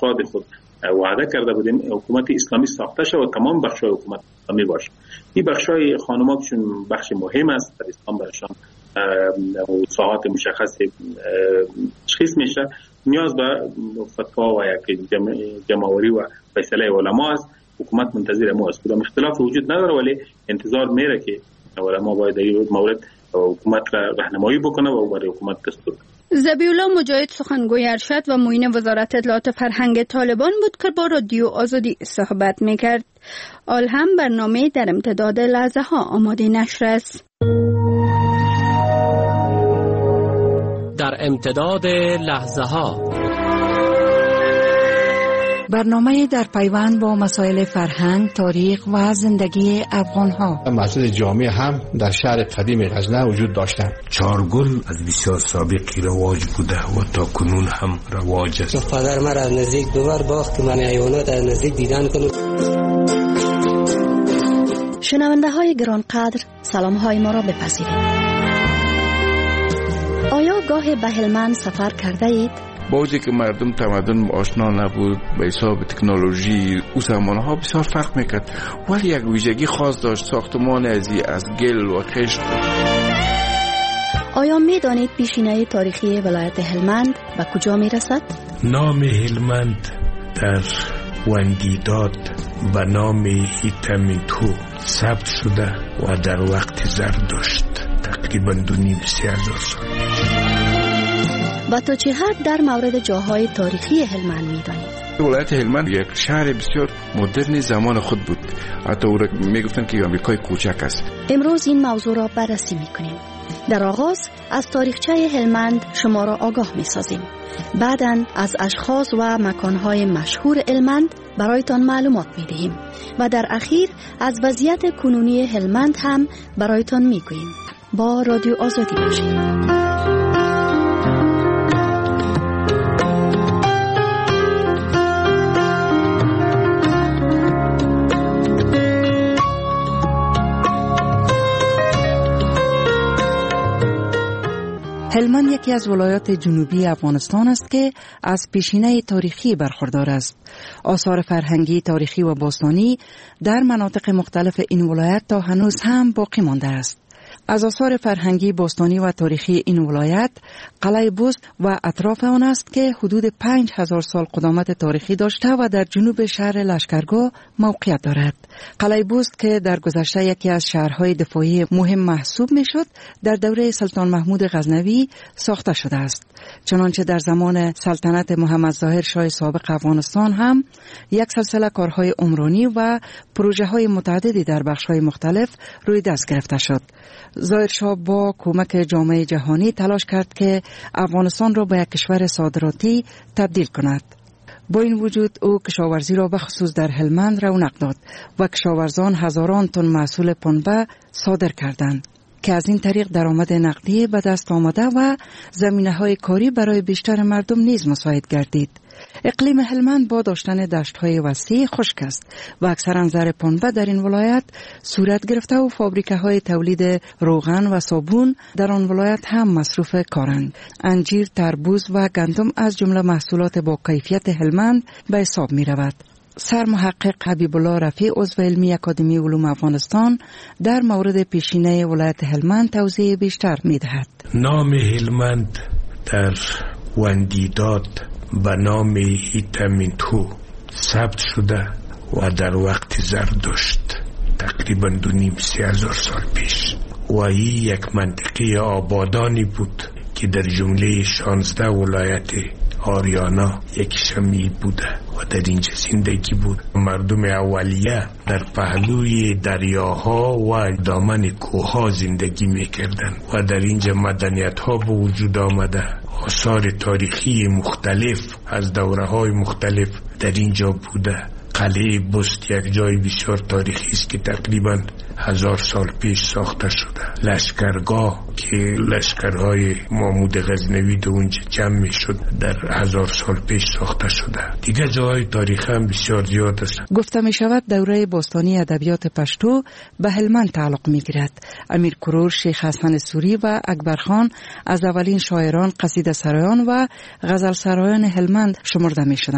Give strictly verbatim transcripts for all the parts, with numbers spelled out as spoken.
افراد خود وعده کرده بودیم حکومت اسلامی ساخته شد و تمام بخش‌های حکومت اسلامی باشه. این بخش‌های خانم‌ها که بخش مهم است در اسلام برشان ساعات مشخص تشخیص میشه، نیاز به فتوا و یک جمع‌آوری و فیصله علما است. حکومت منتظر ما است. کدام اختلاف وجود نداره، ولی انتظار میره که علما باید در این مورد حکومت را راهنمایی بکنه و برای حکومت دستور. ذبیح الله مجاهد سخنگوی ارشد و معین وزارت اطلاعات فرهنگ طالبان بود که با رادیو آزادی صحبت میکرد. آل هم برنامه در امتداد لحظه ها آماده نشر است. در امتداد لحظه ها برنامه در پیوند با مسائل فرهنگ، تاریخ و زندگی افغان‌ها. مسجد جامع هم در شهر قدیم غزنه وجود داشتند. چارگل از بسیار سابقی رواج بوده و تا کنون هم رواج است. پدر مرا از نزدیک دوبار باخت که من حیوانات از نزدیک دیدن کنم. شنونده های گرانقدر، سلام های ما را بپذیرید. آیا گاه به هلمند سفر کرده اید؟ با وجودی که مردم تمدن آشنا نبود به حساب تکنولوژی او زمانها بسیار فرق میکرد، ولی یک ویژگی خاص داشت. ساختمان ازی از گل و خشت. آیا میدانید پیشینه تاریخی ولایت هلمند به کجا میرسد؟ نام هلمند در وندیداد و نام هیتمینتو ثبت شده و در وقت زردشت تقریبا دو نیم سه هزار سال. و تا چه حد در مورد جاهای تاریخی هلمند میدانید؟ ولایت هلمند یک شهر بسیار مدرن زمان خود بود. حتی او را میگفتن که آمریکای کوچک است. امروز این موضوع را بررسی میکنیم. در آغاز از تاریخچه هلمند شما را آگاه میسازیم. بعداً از اشخاص و مکانهای مشهور هلمند برایتان معلومات میدهیم و در اخیر از وضعیت کنونی هلمند هم برایتان میگوییم. با رادیو آزادی باشید. هلمند یکی از ولایات جنوبی افغانستان است که از پیشینه تاریخی برخوردار است. آثار فرهنگی، تاریخی و باستانی در مناطق مختلف این ولایت تا هنوز هم باقی مانده است. از آثار فرهنگی، باستانی و تاریخی این ولایت قلعه بست و اطراف آن است که حدود پنج هزار سال قدامت تاریخی داشته و در جنوب شهر لشکرگاه موقعیت دارد. قلعه بست که در گذشته یکی از شهرهای دفاعی مهم محسوب می شد، در دوره سلطان محمود غزنوی ساخته شده است. چنانچه در زمان سلطنت محمد ظاهر شاه سابق افغانستان هم یک سلسله کارهای عمرانی و پروژه های متعددی در بخش های مختلف روی دست گرفته شد. ظاهر شاه با کمک جامعه جهانی تلاش کرد که افغانستان را به یک کشور صادراتی تبدیل کند. با این وجود او کشاورزی را به خصوص در هلمند رونق داد و کشاورزان هزاران تن محصول پنبه صادر کردند که از این طریق درآمد نقدی به دست آمده و زمینه‌های کاری برای بیشتر مردم نیز مساعد گردید. اقلیم هلمند با داشتن دشت‌های وسیع خشک است و اکثرا زر پنبه در این ولایت صورت گرفته و فابریکه‌های تولید روغن و صابون در آن ولایت هم مصروف کارند. انجیر، تربوز و گندم از جمله محصولات با کیفیت هلمند به حساب می‌رود. سرمحقق حبیب الله رفیع عضو علمی اکادمی علوم افغانستان در مورد پیشینه ولایت هلمند توضیح بیشتر می‌دهد. نام هلمند در وندیداد و نام هیتمینتو ثبت شده و در وقت زردشت تقریبا دو نیم سه هزار سال پیش و این یک منطقه آبادانی بود که در جمله شانزده ولایت آریانا یک شمی بوده و در اینجا زندگی بود. مردم اولیه در پهلوی دریاها و دامن کوهها زندگی میکردند و در اینجا مدنیت ها به وجود آمده. آثار تاریخی مختلف از دوره های مختلف در اینجا بوده. قلعه بست یک جای بسیار تاریخی است که تقریبا هزار سال پیش ساخته شده. لشکرگاه که لشکرهای محمود غزنوی در اونجا جمع می شد در هزار سال پیش ساخته شده. دیگه جاهای تاریخی هم بسیار زیاد است. گفته می شود دوره باستانی ادبیات پشتو به هلمند تعلق می گیرد. امیر کرور، شیخ حسن سوری و اکبر خان از اولین شاعران، قصیده سرایان و غزل سرایان هلمند شمرده می شدند.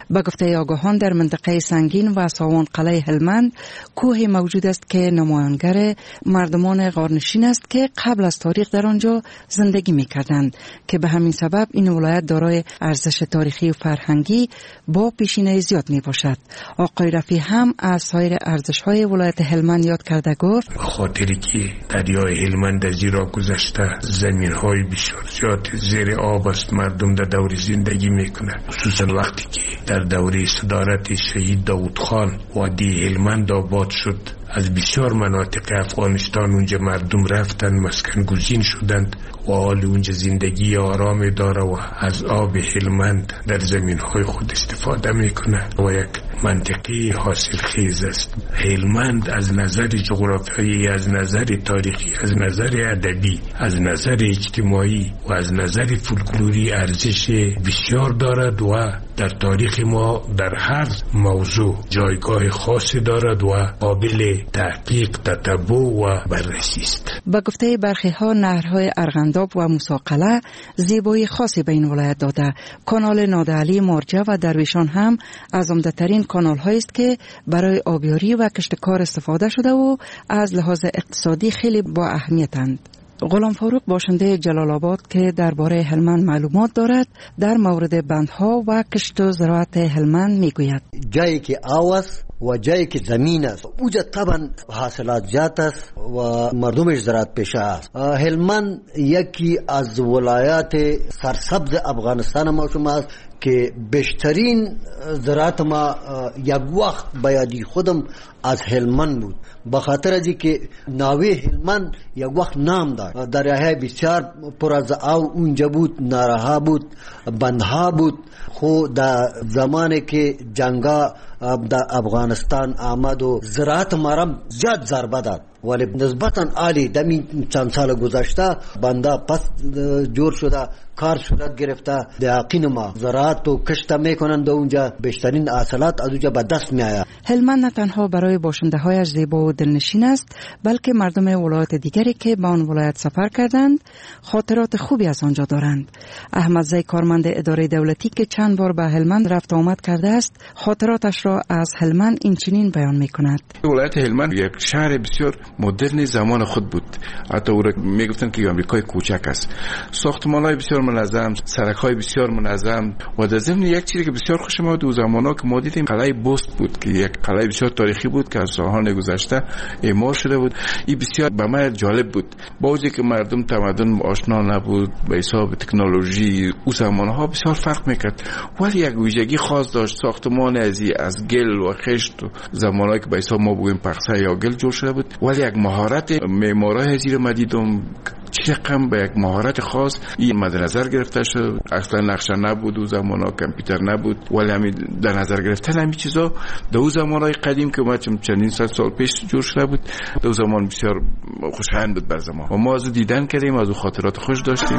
به گفته آگاهان در منطقه سنگین و ساوان قلعه هلمند کوه موجود است که نمایانگر مردمان غارنشین است که قبل از تاریخ در آنجا زندگی می‌کردند که به همین سبب این ولایت دارای ارزش تاریخی و فرهنگی با پیشینه زیاد میباشد. آقای رفیع هم از سایر ارزش‌های ولایت هلمند یاد کرده گفت خاطری که دریای هلمند از ایران گذشته زمین‌های بسیار زیاد زیر آب است، مردم در دور زندگی میکنه، خصوصا وقتی که در دوره صدارت شهید داود خان وادی هلمند آباد شد. از بسیار مناطق افغانستان اونجا مردم رفتن، مسکن گزین شدند و حال اونجا زندگی آرام داره و از آب هلمند در زمین‌های خود استفاده میکنه و یک منطقه حاصل خیز است. هلمند از نظر جغرافیایی، از نظر تاریخی، از نظر ادبی، از نظر اجتماعی و از نظر فولکلوری ارزش بسیار دارد و در تاریخ ما در هر موضوع جایگاه خاصی دارد و قابل تحقیق، تتبع و بررسی است. با گفته برخی ها نهرهای ارغنداب و موسی زیبایی خاصی به این ولایت داده. کانال نادعلی، مارجه و درویشان هم از عمده‌ترین کانال هایی است که برای آبیاری و کشتکار استفاده شده و از لحاظ اقتصادی خیلی با اهمیتند. غلام فاروق باشنده جلال آباد که درباره هلمند معلومات دارد در مورد بندها و کشت و زراعت هلمند میگوید. جایی که آب است و جایی که زمین است اونجا طبعا حاصلات زیاد است و مردمش زراعت پیشه است. هلمند یکی از ولایات سرسبز افغانستان ما شما است که بیشترین زراعت ما یک وقت بیادی خودم از هلمند بود، به خاطر از که ناوی هلمند یک وقت نام داشت. دریاهای بسیار پر از آب اونجا بود، نارها بود، بندها بود. خو در زمانی که جنگا در افغانستان آمد و زراعت مرم زیاد ضربه داد، ولی نسبتاً عالی دمی چند سال گذشته بنده پس جور شده، کار صورت گرفته. در یقین ما زراعت و کشت میکنند و اونجا بیشترین حاصلات از اونجا به دست میآید. هلمند نه تنها برای باشنده هایش زیبا و دلنشین است، بلکه مردم ولایت دیگری که به آن ولایت سفر کردند خاطرات خوبی از آنجا دارند. احمد زی کارمند اداره دولتی که چند بار به هلمند رفت آمد کرده است، خاطراتش را از هلمند این چنین بیان میکند. ولایت هلمند یک شهر بسیار مدرن زمان خود بود. حتی او را میگفتن که آمریکای کوچک است. ساختمان‌های بسیار منظم، سرک‌های بسیار منظم و در ضمن یک چیزی که بسیار خوشم آمد او زمانا که ما دیدیم قلعه بست بود که یک قلعه بسیار تاریخی بود که از سال‌های گذشته اعمار شده بود. این بسیار به من جالب بود. با وجودی که مردم تمدن آشنا نبود به حساب تکنولوژی او زمانها بسیار فرق میکرد، ولی یک ویژگی خاص داشت. ساختمان ازی از گل و خشت و زمانهایی که به حساب ما بگویم پخسه یا گل جور شده بود، ولی یک مهارت معمارای زیر ما دیدم چه رقم به یک مهارت خاص این مد نظر گرفته شد. اصلا نقشه نبود او زمانا، کامپیوتر نبود، ولی همین در نظر گرفتن همین چیزا در او زمانهای قدیم که ما چندین صد سال پیش جور شده بود در او زمان بسیار خوشایند بود بر زمان و ما از دیدن کردیم، از او خاطرات خوش داشتیم.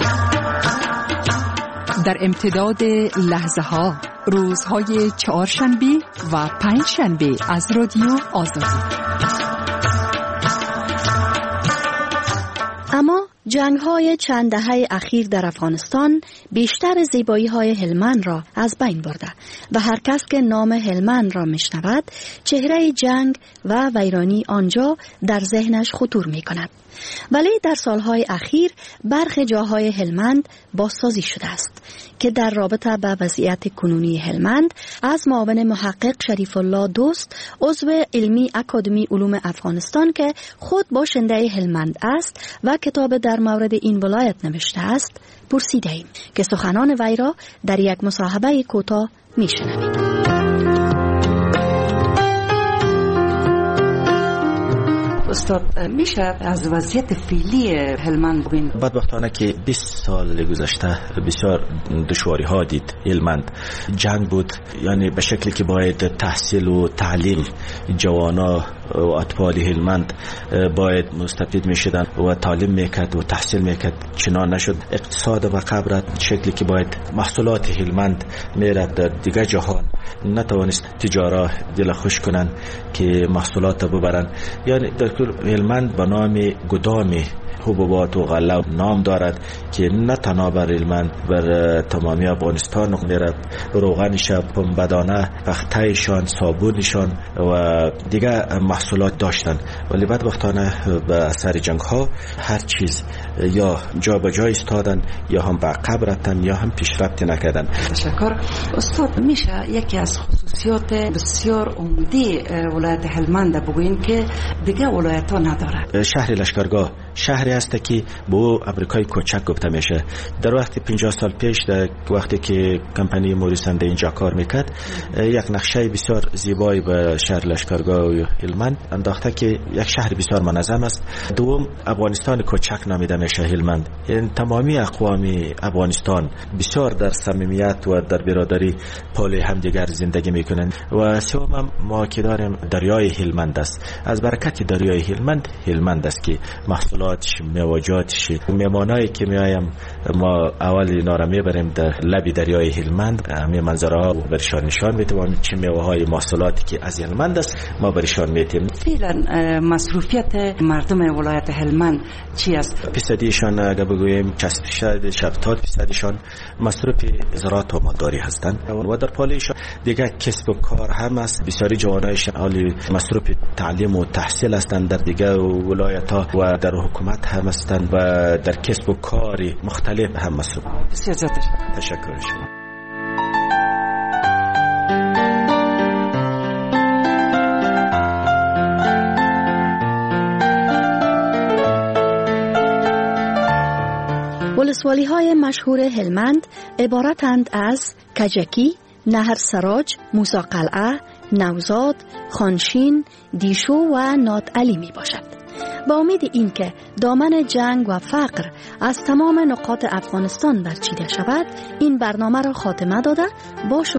در امتداد لحظه ها، روزهای چهارشنبه و پنج شنبه از رادیو آزادی. اما جنگ‌های چند دهه اخیر در افغانستان بیشتر زیبایی‌های هلمند را از بین برده و هر کس که نام هلمند را میشنود چهره جنگ و ویرانی آنجا در ذهنش خطور می‌کند. ولی در سالهای اخیر برخی جاهای هلمند بازسازی شده است که در رابطه با وضعیت کنونی هلمند از معاون محقق شریف الله دوست، عضو علمی اکادمی علوم افغانستان که خود باشنده هلمند است و کتاب در مورد این ولایت نوشته است پرسیده ایم که سخنان وی را در یک مصاحبه کوتاه میشنوید. استاد میشه از وضعیت فعلی هلمند بگین؟ بدبختانه که بیست سال گذشته بسیار دشواری ها دید هلمند. جنگ بود، یعنی به شکلی که باید تحصیل و تعلیم جوانا و اطفال هلمند باید مستفید میشدن و تعلیم میکرد و تحصیل میکرد، چنان نشد. اقتصاد و قبرت شکلی که باید محصولات هلمند میرد در دیگه جهان نتوانست تجارا دل خوش کنن که محصولات ببرن. یعنی در کل هلمند به نام گدام حبوبات و غله نام دارد که نه تنها بر هلمند بر تمامی افغانستان میره. روغنش، پنبه‌دانه، پخته‌شان، صابونشان و دیگه محصولات داشتن، ولی بدبختانه به اثر جنگ ها هر چیز یا جا به جا ایستادن یا هم به عقب رفتن یا هم پیشرفت نکردن. تشکر. استاد، میشه یکی از خصوصیات بسیار عمده ولایت هلمند بگوییم که دیگه ولایت ها نداره؟ شهر لشکرگاه شهری است که به امریکای کوچک گفته میشه. در وقت پنجاه سال پیش، در وقتی که کمپانی موریسنده اینجا کار میکرد، یک نقشه بسیار زیبایی به شهر لشکرگاه و هلمند انداخته که یک شهر بسیار منظم است. دوم، افغانستان کوچک نامیده میشه هلمند. یعنی تمامی اقوام افغانستان بسیار در صمیمیت و در برادری پای همدیگر زندگی میکنند. و سوم، ما که داریم دریای هلمند است. از برکت دریای هلمند هلمند است که محصولاتش، میوه‌جاتش، میمانایی که میایم ما اول اینا را میبریم در لب دریای هلمند، همین منظره ها برشان نشان میتوانیم چه میوه های محصولاتی که از هلمند است ما برشان میتیم. فعلا مصروفیت مردم ولایت هلمند چی است؟ فیصدیشان اگه بگوییم شصت فیصد هفتاد فیصدشان مصروف زراعت و مالداری هستند و در پالیشان دیگه کسب و کار هم است. بسیاری جوانایشان حالی مصروف تعلیم و تحصیل هستند در دیگه ولایت ها و در حکومت هم هستند و در کسب و کار مختلف هم مصروف. بسیار تشکر شما. ولسوالی های مشهور هلمند عبارتند از کجکی، نهر سراج، موسی قلعه، نوزاد، خانشین، دیشو و نادعلی می باشد. با امید اینکه دامن جنگ و فقر از تمام نقاط افغانستان برچیده شود، این برنامه را خاتمه داده با